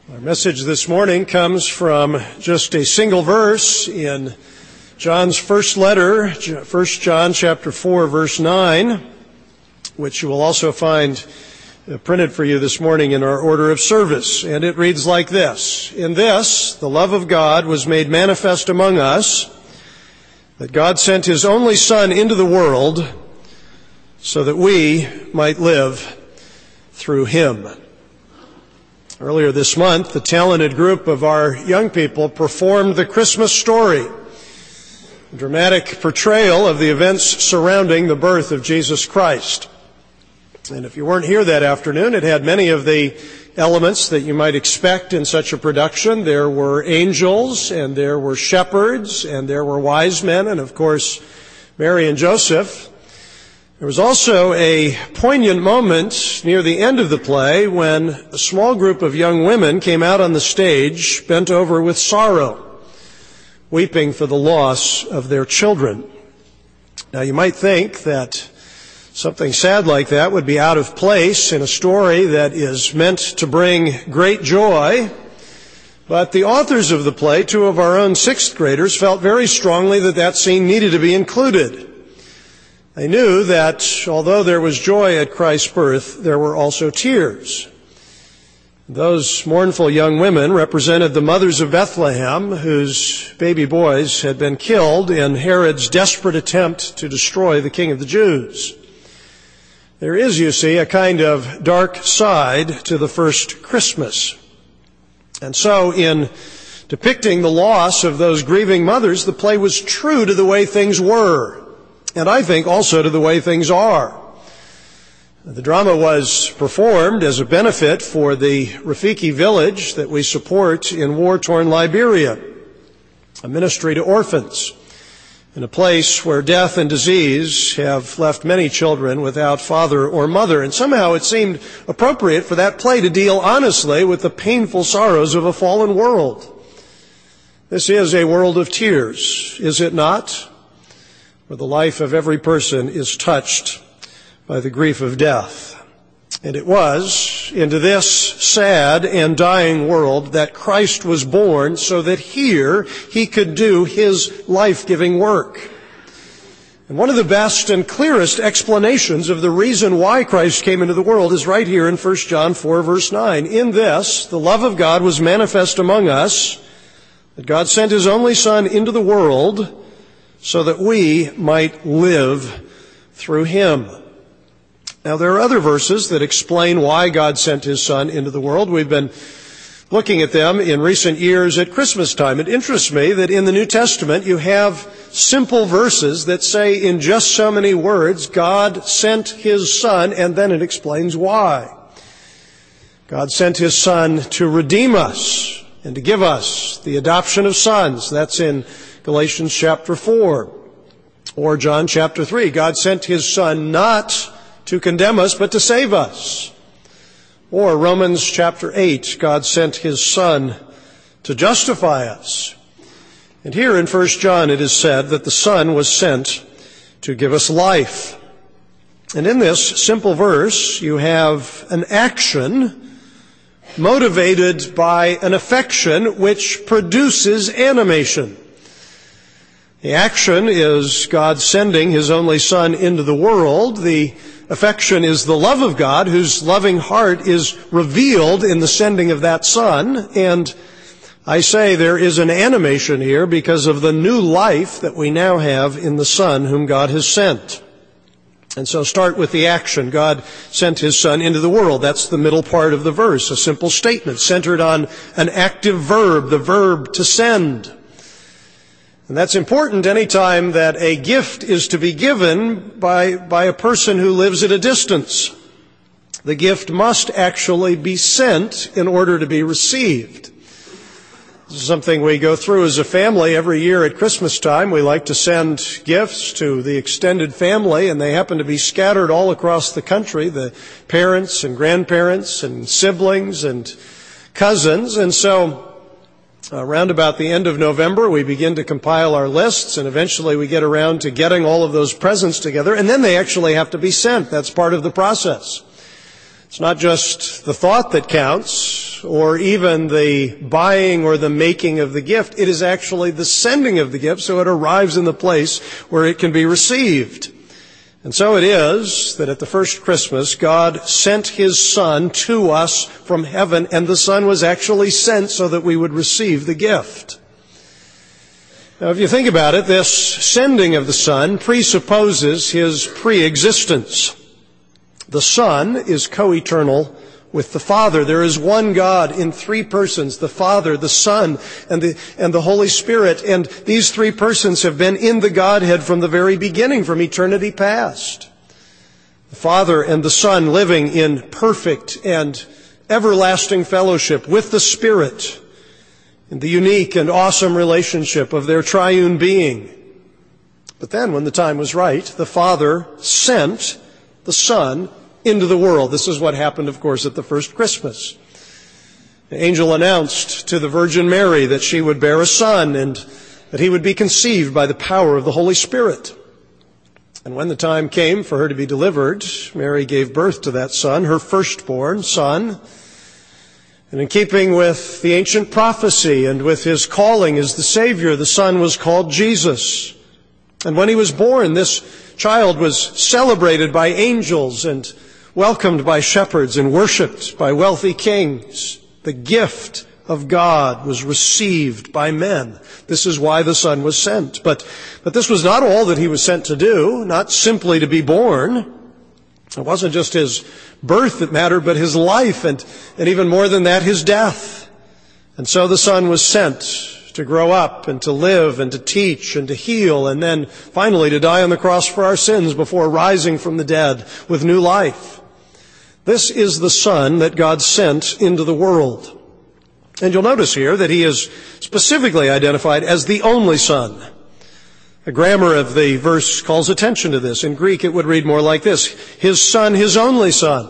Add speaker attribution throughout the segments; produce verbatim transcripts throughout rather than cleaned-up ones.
Speaker 1: Our message this morning comes from just a single verse in John's first letter, First John chapter four, verse nine, which you will also find printed for you this morning in our order of service. And it reads like this: "In this, the love of God was made manifest among us, that God sent His only Son into the world so that we might live through Him." Earlier this month, the talented group of our young people performed the Christmas story, a dramatic portrayal of the events surrounding the birth of Jesus Christ. And if you weren't here that afternoon, it had many of the elements that you might expect in such a production. There were angels, and there were shepherds, and there were wise men, and of course, Mary and Joseph. There was also a poignant moment near the end of the play when a small group of young women came out on the stage, bent over with sorrow, weeping for the loss of their children. Now, you might think that something sad like that would be out of place in a story that is meant to bring great joy, but the authors of the play, two of our own sixth graders, felt very strongly that that scene needed to be included. They knew that although there was joy at Christ's birth, there were also tears. Those mournful young women represented the mothers of Bethlehem, whose baby boys had been killed in Herod's desperate attempt to destroy the King of the Jews. There is, you see, a kind of dark side to the first Christmas. And so in depicting the loss of those grieving mothers, the play was true to the way things were, and I think also to the way things are. The drama was performed as a benefit for the Rafiki village that we support in war-torn Liberia, a ministry to orphans, in a place where death and disease have left many children without father or mother. And somehow it seemed appropriate for that play to deal honestly with the painful sorrows of a fallen world. This is a world of tears, is it not? Where the life of every person is touched by the grief of death. And it was into this sad and dying world that Christ was born, so that here He could do His life-giving work. And one of the best and clearest explanations of the reason why Christ came into the world is right here in First John four, verse nine. "In this, the love of God was manifest among us, that God sent His only Son into the world so that we might live through Him." Now, there are other verses that explain why God sent His Son into the world. We've been looking at them in recent years at Christmas time. It interests me that in the New Testament you have simple verses that say in just so many words, God sent His Son, and then it explains why. God sent His Son to redeem us and to give us the adoption of sons. That's in Galatians chapter four, or John chapter three. God sent His Son not to condemn us, but to save us. Or Romans chapter eight, God sent His Son to justify us. And here in First John it is said that the Son was sent to give us life. And in this simple verse you have an action motivated by an affection which produces animation. The action is God sending His only Son into the world. The affection is the love of God, whose loving heart is revealed in the sending of that Son. And I say there is an animation here because of the new life that we now have in the Son whom God has sent. And so start with the action. God sent His Son into the world. That's the middle part of the verse, a simple statement centered on an active verb, the verb to send. And that's important any time that a gift is to be given by, by a person who lives at a distance. The gift must actually be sent in order to be received. This is something we go through as a family every year at Christmas time. We like to send gifts to the extended family, and they happen to be scattered all across the country, the parents and grandparents and siblings and cousins. And so around about the end of November, we begin to compile our lists, and eventually we get around to getting all of those presents together, and then they actually have to be sent. That's part of the process. It's not just the thought that counts. or even the buying or the making of the gift. It is actually the sending of the gift, so it arrives in the place where it can be received. And so it is that at the first Christmas, God sent His Son to us from heaven, and the Son was actually sent so that we would receive the gift. Now, if you think about it, this sending of the Son presupposes His pre-existence. The Son is co-eternal with the Father. There is one God in three persons, the Father, the Son, and the, and the Holy Spirit. And these three persons have been in the Godhead from the very beginning, from eternity past. The Father and the Son living in perfect and everlasting fellowship with the Spirit in the unique and awesome relationship of their triune being. But then, when the time was right, the Father sent the Son into the world. This is what happened, of course, at the first Christmas. The angel announced to the Virgin Mary that she would bear a son and that he would be conceived by the power of the Holy Spirit. And when the time came for her to be delivered, Mary gave birth to that son, her firstborn son. And in keeping with the ancient prophecy and with his calling as the Savior, the son was called Jesus. And when he was born, this child was celebrated by angels and welcomed by shepherds and worshipped by wealthy kings. The gift of God was received by men. This is why the Son was sent. But, but this was not all that he was sent to do, not simply to be born. It wasn't just his birth that mattered, but his life, and, and even more than that, his death. And so the Son was sent to grow up and to live and to teach and to heal, and then finally to die on the cross for our sins before rising from the dead with new life. This is the Son that God sent into the world. And you'll notice here that he is specifically identified as the only Son. The grammar of the verse calls attention to this. In Greek, it would read more like this: His Son, His only Son.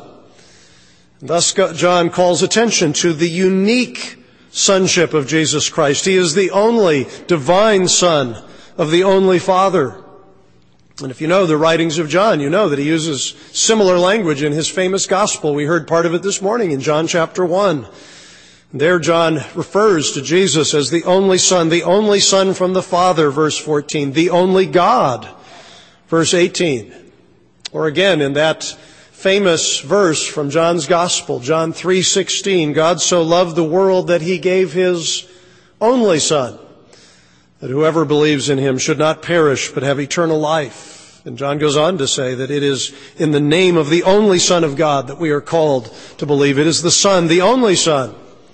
Speaker 1: And thus, John calls attention to the unique sonship of Jesus Christ. He is the only divine Son of the only Father. And if you know the writings of John, you know that he uses similar language in his famous gospel. We heard part of it this morning in John chapter one. There John refers to Jesus as the only Son, the only Son from the Father, verse fourteen, the only God, verse eighteen. Or again in that famous verse from John's Gospel, John three sixteen, God so loved the world that he gave his only Son, that whoever believes in him should not perish but have eternal life. And John goes on to say that it is in the name of the only Son of God that we are called to believe. It is the Son, the only Son.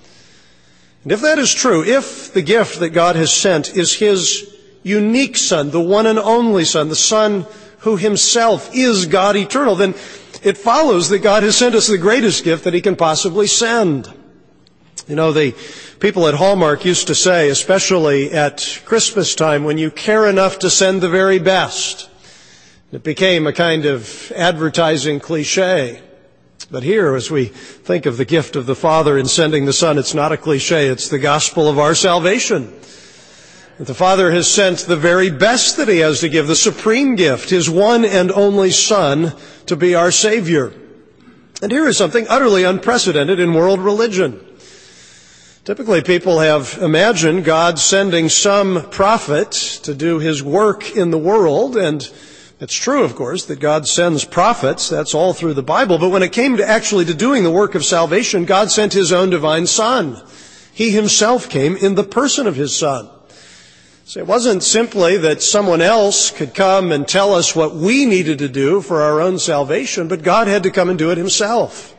Speaker 1: And if that is true, if the gift that God has sent is his unique Son, the one and only Son, the Son who himself is God eternal, then it follows that God has sent us the greatest gift that he can possibly send. You know, the people at Hallmark used to say, especially at Christmas time, when you care enough to send the very best. It became a kind of advertising cliche. But here, as we think of the gift of the Father in sending the Son, it's not a cliche, it's the gospel of our salvation. That the Father has sent the very best that he has to give, the supreme gift, his one and only Son, to be our Savior. And here is something utterly unprecedented in world religion. Typically, people have imagined God sending some prophet to do his work in the world, and it's true, of course, that God sends prophets. That's all through the Bible. But when it came to actually to doing the work of salvation, God sent his own divine Son. He himself came in the person of his Son. So it wasn't simply that someone else could come and tell us what we needed to do for our own salvation, but God had to come and do it himself.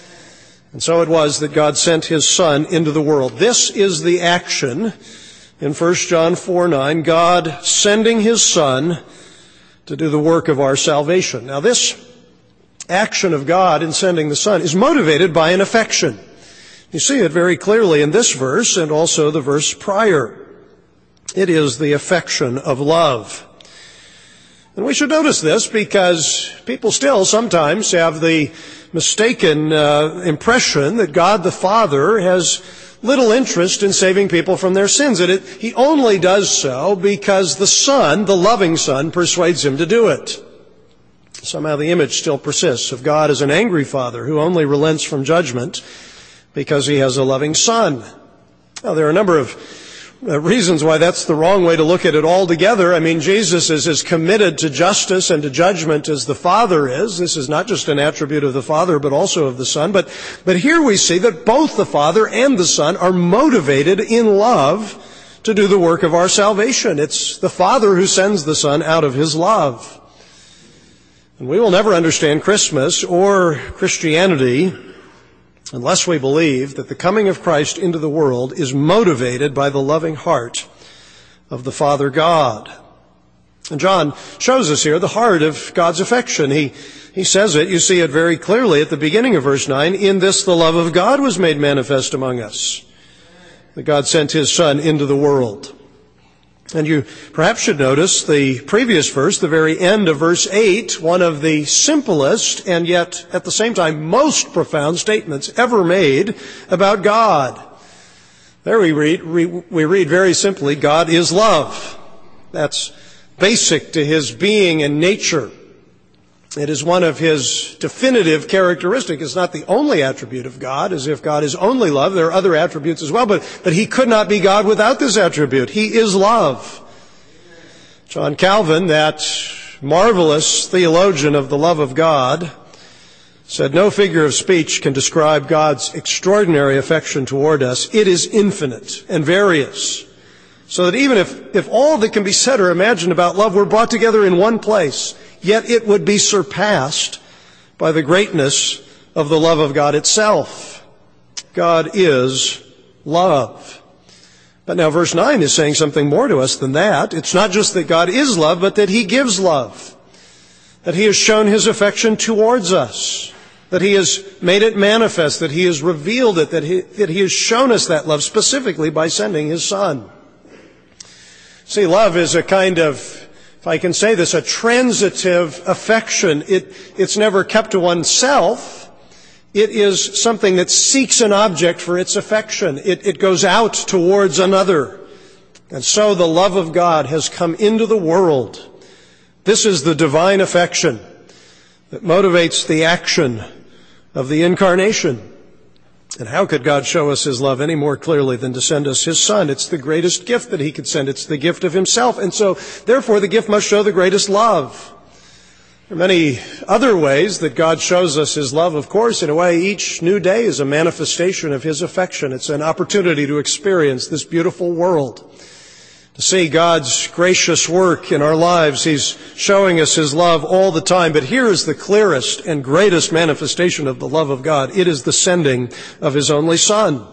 Speaker 1: And so it was that God sent his Son into the world. This is the action in First John four nine, God sending his Son to do the work of our salvation. Now this action of God in sending the Son is motivated by an affection. You see it very clearly in this verse and also the verse prior. It is the affection of love. And we should notice this because people still sometimes have the mistaken uh, impression that God the Father has little interest in saving people from their sins. And it, he only does so because the Son, the loving Son, persuades him to do it. Somehow the image still persists of God as an angry Father who only relents from judgment because he has a loving Son. Now, there are a number of uh, reasons why that's the wrong way to look at it altogether. I mean, Jesus is as committed to justice and to judgment as the Father is. This is not just an attribute of the Father, but also of the Son. But, but here we see that both the Father and the Son are motivated in love to do the work of our salvation. It's the Father who sends the Son out of his love. And we will never understand Christmas or Christianity unless we believe that the coming of Christ into the world is motivated by the loving heart of the Father God. And John shows us here the heart of God's affection. He, he says it, you see it very clearly at the beginning of verse nine, "In this the love of God was made manifest among us, that God sent his Son into the world." And you perhaps should notice the previous verse, the very end of verse eight, one of the simplest and yet at the same time most profound statements ever made about God. There we read, we read very simply, God is love. That's basic to his being and nature. It is one of his definitive characteristics. It's not the only attribute of God, as if God is only love. There are other attributes as well, but, but he could not be God without this attribute. He is love. John Calvin, that marvelous theologian of the love of God, said, "No figure of speech can describe God's extraordinary affection toward us. It is infinite and various, so that even if, if all that can be said or imagined about love were brought together in one place, yet it would be surpassed by the greatness of the love of God itself." God is love. But now verse nine is saying something more to us than that. It's not just that God is love, but that he gives love. That he has shown his affection towards us. That he has made it manifest. That he has revealed it. That he, that he has shown us that love specifically by sending his Son. See, love is a kind of, if I can say this, a transitive affection. It, it's never kept to oneself. It is something that seeks an object for its affection. It, it goes out towards another. And so the love of God has come into the world. This is the divine affection that motivates the action of the incarnation. And how could God show us his love any more clearly than to send us his Son? It's the greatest gift that he could send. It's the gift of himself. And so, therefore, the gift must show the greatest love. There are many other ways that God shows us his love, of course. In a way, each new day is a manifestation of his affection. It's an opportunity to experience this beautiful world, to see God's gracious work in our lives. He's showing us his love all the time. But here is the clearest and greatest manifestation of the love of God. It is the sending of his only Son.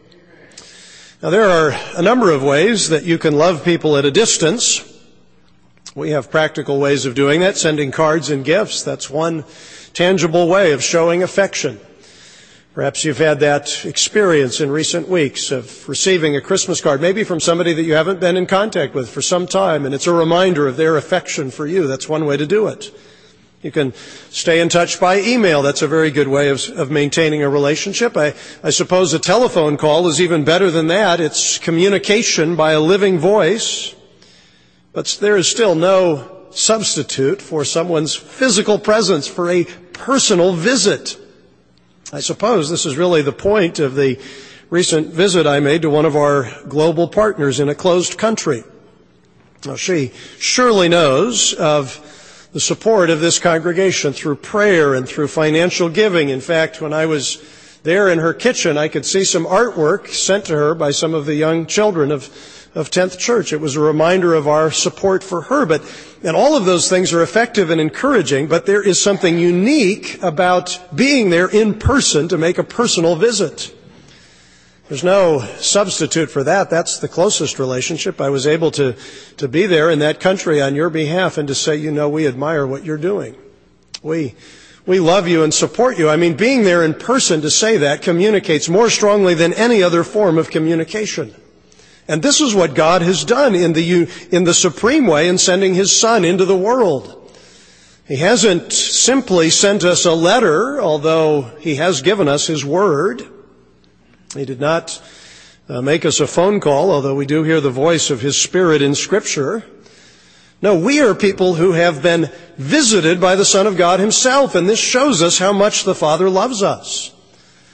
Speaker 1: Now, there are a number of ways that you can love people at a distance. We have practical ways of doing that, sending cards and gifts. That's one tangible way of showing affection. Perhaps you've had that experience in recent weeks of receiving a Christmas card, maybe from somebody that you haven't been in contact with for some time, and it's a reminder of their affection for you. That's one way to do it. You can stay in touch by email. That's a very good way of, of maintaining a relationship. I, I suppose a telephone call is even better than that. It's communication by a living voice. But there is still no substitute for someone's physical presence, for a personal visit. I suppose this is really the point of the recent visit I made to one of our global partners in a closed country. Now, she surely knows of the support of this congregation through prayer and through financial giving. In fact, when I was there in her kitchen, I could see some artwork sent to her by some of the young children of of tenth Church. It was a reminder of our support for her. But, and all of those things are effective and encouraging, but there is something unique about being there in person to make a personal visit. There's no substitute for that. That's the closest relationship. I was able to, to be there in that country on your behalf and to say, you know, we admire what you're doing. We, we love you and support you. I mean, being there in person to say that communicates more strongly than any other form of communication. And this is what God has done in the, in the supreme way in sending his Son into the world. He hasn't simply sent us a letter, although he has given us his word. He did not uh, make us a phone call, although we do hear the voice of his Spirit in Scripture. No, we are people who have been visited by the Son of God himself, and this shows us how much the Father loves us.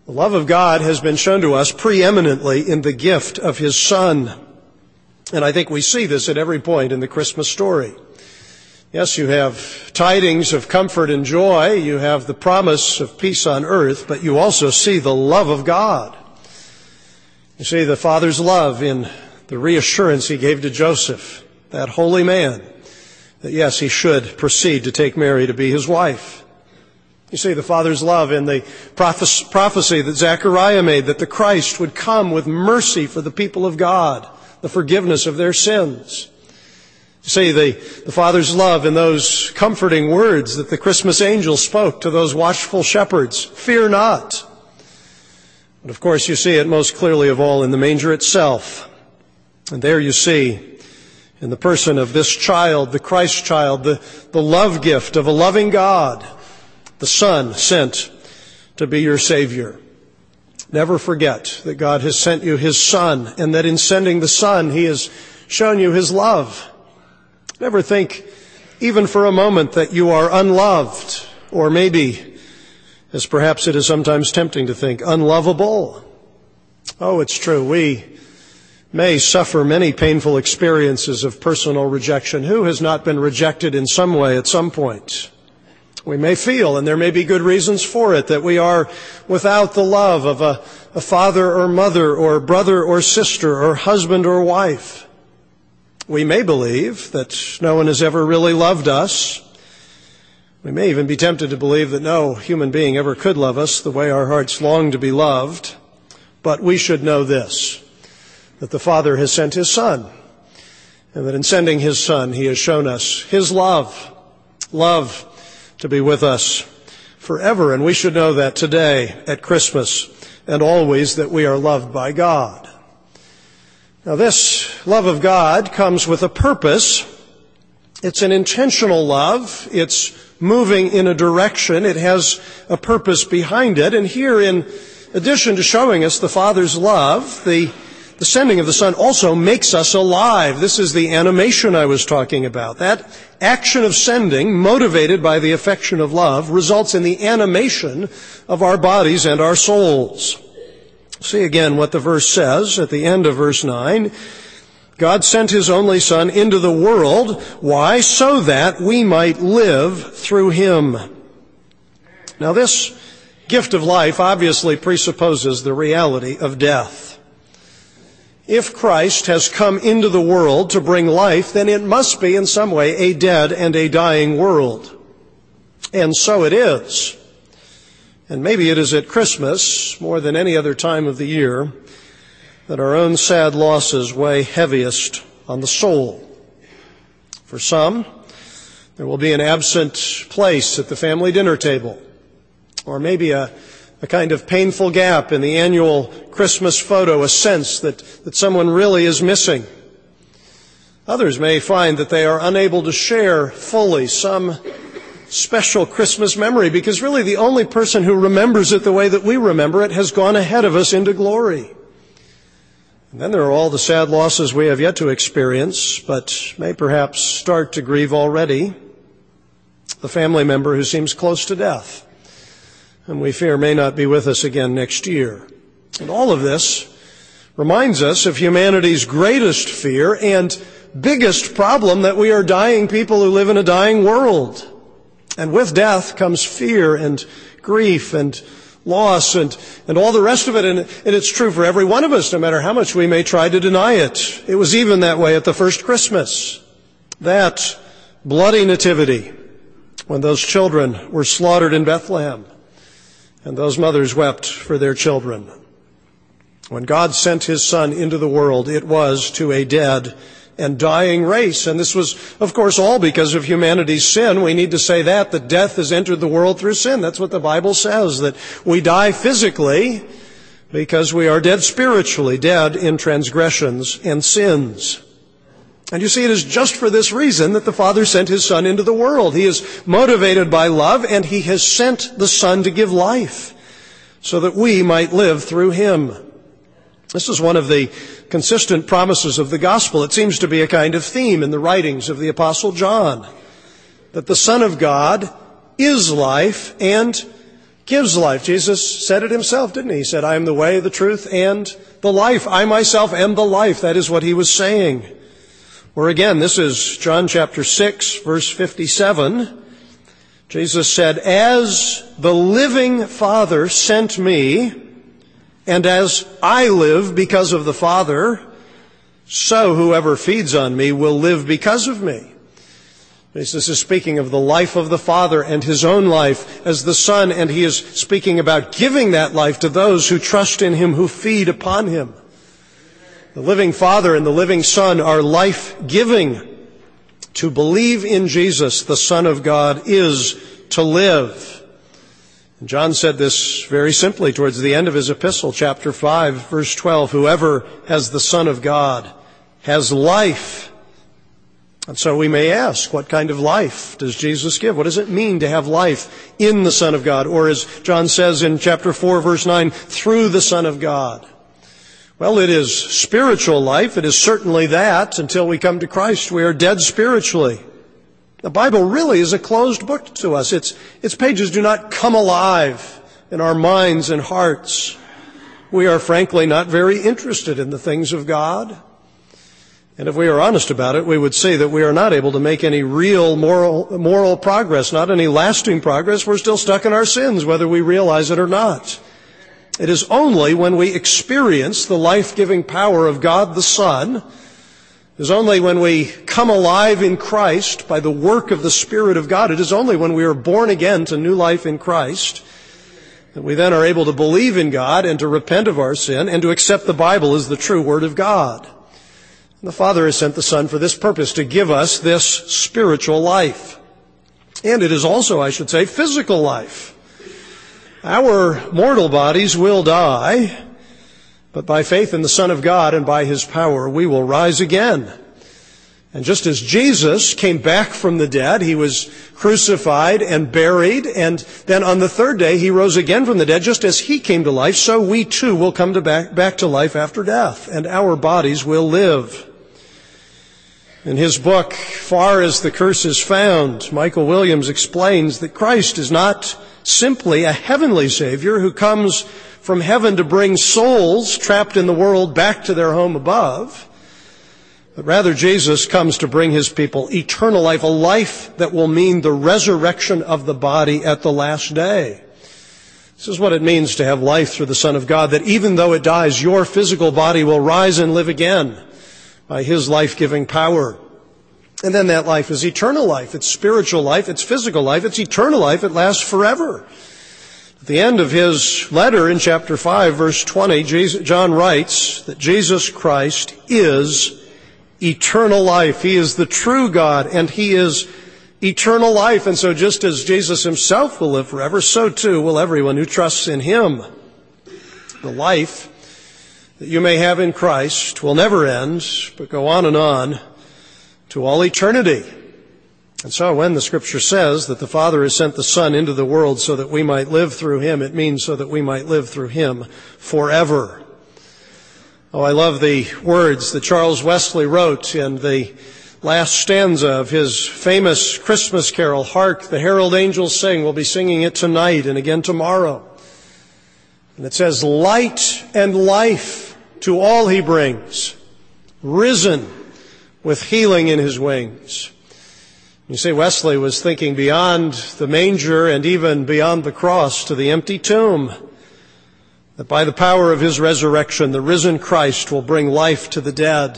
Speaker 1: The love of God has been shown to us preeminently in the gift of His Son. And I think we see this at every point in the Christmas story. Yes, you have tidings of comfort and joy. You have the promise of peace on earth, but you also see the love of God. You see the Father's love in the reassurance He gave to Joseph, that holy man, that yes, he should proceed to take Mary to be his wife. You see the Father's love in the prophecy that Zechariah made, that the Christ would come with mercy for the people of God, the forgiveness of their sins. You see the, the Father's love in those comforting words that the Christmas angel spoke to those watchful shepherds, "Fear not." But of course you see it most clearly of all in the manger itself. And there you see, in the person of this child, the Christ child, the, the love gift of a loving God, the Son sent to be your Savior. Never forget that God has sent you His Son, and that in sending the Son, He has shown you His love. Never think, even for a moment, that you are unloved, or maybe, as perhaps it is sometimes tempting to think, unlovable. Oh, it's true. We may suffer many painful experiences of personal rejection. Who has not been rejected in some way at some point? We may feel, and there may be good reasons for it, that we are without the love of a, a father or mother or brother or sister or husband or wife. We may believe that no one has ever really loved us. We may even be tempted to believe that no human being ever could love us the way our hearts long to be loved. But we should know this, that the Father has sent His Son, and that in sending His Son, He has shown us His love, love to be with us forever. And we should know that today at Christmas and always, that we are loved by God. Now, this love of God comes with a purpose. It's an intentional love. It's moving in a direction. It has a purpose behind it. And here, in addition to showing us the Father's love, the, the sending of the Son also makes us alive. This is the animation I was talking about. That action of sending, motivated by the affection of love, results in the animation of our bodies and our souls. See again what the verse says at the end of verse nine. God sent His only Son into the world. Why? So that we might live through Him. Now this gift of life obviously presupposes the reality of death. If Christ has come into the world to bring life, then it must be in some way a dead and a dying world. And so it is. And maybe it is at Christmas, more than any other time of the year, that our own sad losses weigh heaviest on the soul. For some, there will be an absent place at the family dinner table, or maybe a, a kind of painful gap in the annual Christmas photo, a sense that, that someone really is missing. Others may find that they are unable to share fully some special Christmas memory, because really the only person who remembers it the way that we remember it has gone ahead of us into glory. And then there are all the sad losses we have yet to experience, but may perhaps start to grieve already. The family member who seems close to death, and we fear may not be with us again next year. And all of this reminds us of humanity's greatest fear and biggest problem, that we are dying people who live in a dying world. And with death comes fear and grief and loss and, and all the rest of it. And, and it's true for every one of us, no matter how much we may try to deny it. It was even that way at the first Christmas. That bloody nativity, when those children were slaughtered in Bethlehem, and those mothers wept for their children. When God sent His Son into the world, it was to a dead and dying race. And this was, of course, all because of humanity's sin. We need to say that, that death has entered the world through sin. That's what the Bible says, that we die physically because we are dead spiritually, dead in transgressions and sins. And you see, it is just for this reason that the Father sent His Son into the world. He is motivated by love, and He has sent the Son to give life so that we might live through Him. This is one of the consistent promises of the gospel. It seems to be a kind of theme in the writings of the Apostle John, that the Son of God is life and gives life. Jesus said it himself, didn't he? He said, I am the way, the truth, and the life. I myself am the life. That is what he was saying. Or again, this is John chapter six, verse fifty-seven. Jesus said, as the living Father sent me, and as I live because of the Father, so whoever feeds on me will live because of me. Jesus is speaking of the life of the Father and his own life as the Son, and he is speaking about giving that life to those who trust in him, who feed upon him. The living Father and the living Son are life-giving. To believe in Jesus, the Son of God, is to live. And John said this very simply towards the end of his epistle, chapter five, verse twelve, whoever has the Son of God has life. And so we may ask, what kind of life does Jesus give? What does it mean to have life in the Son of God? Or as John says in chapter four, verse nine, through the Son of God. Well, it is spiritual life. It is certainly that. Until we come to Christ, we are dead spiritually. The Bible really is a closed book to us. Its, its pages do not come alive in our minds and hearts. We are frankly not very interested in the things of God. And if we are honest about it, we would see that we are not able to make any real moral, moral progress, not any lasting progress. We're still stuck in our sins, whether we realize it or not. It is only when we experience the life-giving power of God the Son, it is only when we come alive in Christ by the work of the Spirit of God, it is only when we are born again to new life in Christ, that we then are able to believe in God and to repent of our sin and to accept the Bible as the true Word of God. And the Father has sent the Son for this purpose, to give us this spiritual life. And it is also, I should say, physical life. Our mortal bodies will die, but by faith in the Son of God and by his power, we will rise again. And just as Jesus came back from the dead, he was crucified and buried, and then on the third day he rose again from the dead. Just as he came to life, so we too will come to back, back to life after death, and our bodies will live. In his book, Far as the Curse is Found, Michael Williams explains that Christ is not simply a heavenly Savior who comes from heaven to bring souls trapped in the world back to their home above, but rather Jesus comes to bring his people eternal life, a life that will mean the resurrection of the body at the last day. This is what it means to have life through the Son of God, that even though it dies, your physical body will rise and live again by his life-giving power. And then that life is eternal life. It's spiritual life. It's physical life. It's eternal life. It lasts forever. At the end of his letter in chapter five, verse twenty, John writes that Jesus Christ is eternal life. He is the true God, and he is eternal life. And so just as Jesus himself will live forever, so too will everyone who trusts in him. The life that you may have in Christ will never end, but go on and on to all eternity. And so when the Scripture says that the Father has sent the Son into the world so that we might live through him, it means so that we might live through him forever. Oh, I love the words that Charles Wesley wrote in the last stanza of his famous Christmas carol, Hark, the Herald Angels Sing. We'll be singing it tonight and again tomorrow. And it says, light and life to all he brings, risen with healing in his wings. You see, Wesley was thinking beyond the manger and even beyond the cross to the empty tomb, that by the power of his resurrection, the risen Christ will bring life to the dead.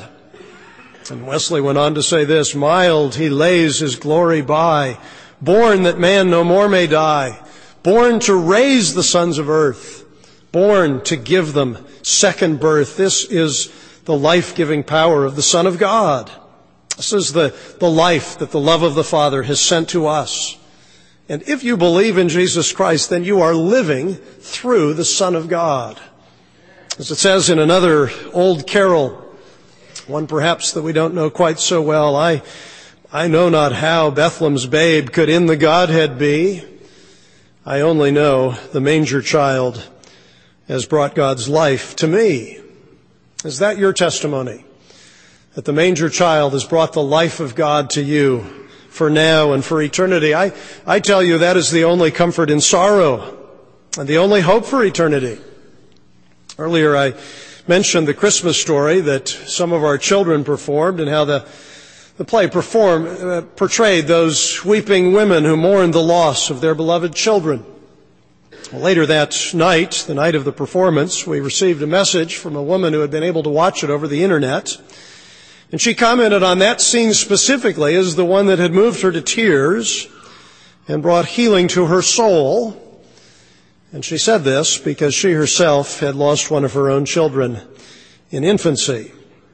Speaker 1: And Wesley went on to say this, mild he lays his glory by, born that man no more may die, born to raise the sons of earth, born to give them second birth. This is the life-giving power of the Son of God. This is the, the life that the love of the Father has sent to us. And if you believe in Jesus Christ, then you are living through the Son of God. As it says in another old carol, one perhaps that we don't know quite so well, I, I know not how Bethlehem's babe could in the Godhead be. I only know the manger child has brought God's life to me. Is that your testimony? That the manger child has brought the life of God to you for now and for eternity? I, I tell you that is the only comfort in sorrow. and the only hope for eternity. Earlier I mentioned the Christmas story that some of our children performed, and how the, the play performed, uh, portrayed those weeping women who mourned the loss of their beloved children. Well, later that night, the night of the performance, we received a message from a woman who had been able to watch it over the internet. And she commented on that scene specifically as the one that had moved her to tears and brought healing to her soul. And she said this because she herself had lost one of her own children in infancy.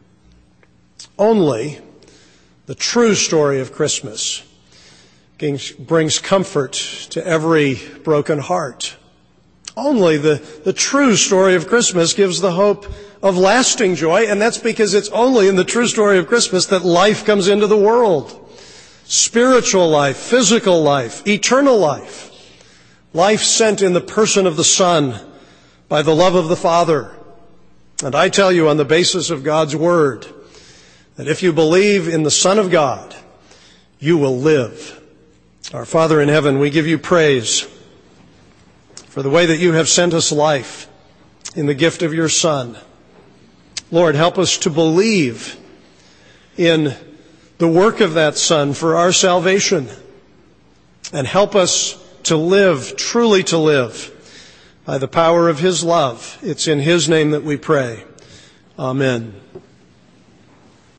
Speaker 1: Only the true story of Christmas brings comfort to every broken heart. Only the, the true story of Christmas gives the hope of lasting joy, and that's because it's only in the true story of Christmas that life comes into the world. Spiritual life, physical life, eternal life. Life sent in the person of the Son by the love of the Father. And I tell you on the basis of God's Word that if you believe in the Son of God, you will live. Our Father in heaven, we give you praise for the way that you have sent us life in the gift of your Son. Lord, help us to believe in the work of that Son for our salvation, and help us to live, truly to live, by the power of his love. It's in his name that we pray. Amen.